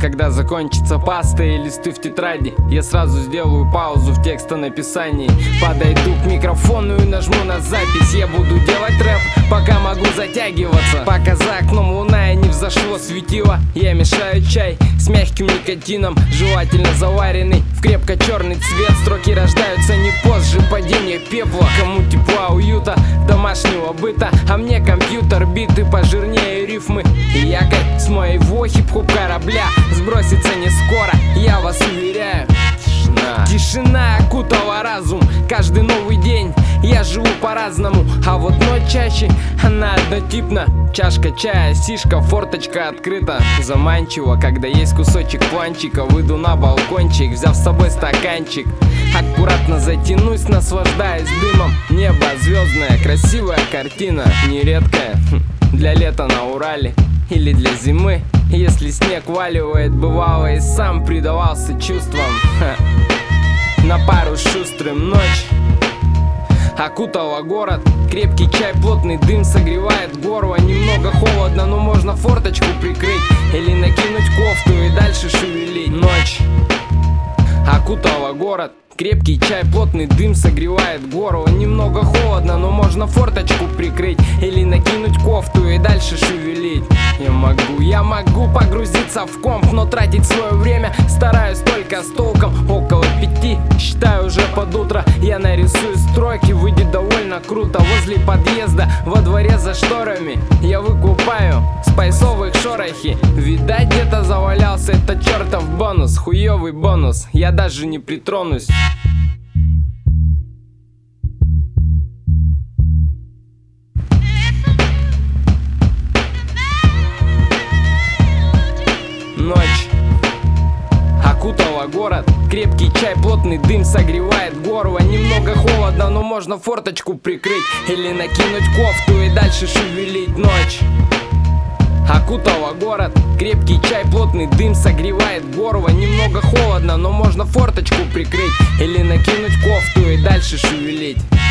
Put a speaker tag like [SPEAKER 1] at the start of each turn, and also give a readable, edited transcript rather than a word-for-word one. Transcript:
[SPEAKER 1] Когда закончится паста и листы в тетради, я сразу сделаю паузу в текстонаписании. Подойду к микрофону и нажму на запись. Я буду делать рэп, пока могу затягиваться. Пока за окном луна и не взошло светило, я мешаю чай с мягким никотином, желательно заваренный в крепко-черный цвет. Строки рождаются не позже падения пепла. Кому тепла, уюта, домашнего быта, а мне компьютер, биты пожирнее рифмы и якорь с моего хип-хоп корабля сбросится не скоро, я вас уверяю. Тишина окутала разум, каждый новый день я живу по-разному, а вот ночь чаще, она однотипна. Чашка чая, сишка, форточка открыта. Заманчиво, когда есть кусочек планчика. Выйду на балкончик, взяв с собой стаканчик. Аккуратно затянусь, наслаждаясь дымом. Небо звездное, красивая картина, нередкая для лета на Урале или для зимы. Если снег валивает, бывало и сам предавался чувствам. На пару с шустрым ночь окутала город. Крепкий чай, плотный дым согревает горло. Немного холодно, но можно форточку прикрыть или накинуть кофту и дальше шевелить. Ночь окутала город. Крепкий чай, плотный дым согревает горло. Немного холодно, но можно форточку прикрыть или накинуть кофту и дальше шевелить. Я могу погрузиться в комп, но тратить свое время стараюсь только с толком. Около 5, считаю уже под утро, я нарисую строки, выйдет довольно круто. Возле подъезда, во дворе за шторами, я выкупаю спайсовых шорохи. Видать, где-то завалялся этот чертов бонус, хуёвый бонус, я даже не притронусь. Ночь окутала город. Крепкий чай, плотный дым согревает горло. Немного холодно, но можно форточку прикрыть или накинуть кофту и дальше шевелить. Ночь окутала город. Крепкий чай, плотный дым согревает горло. Немного холодно, но можно форточку прикрыть или накинуть кофту и дальше шевелить.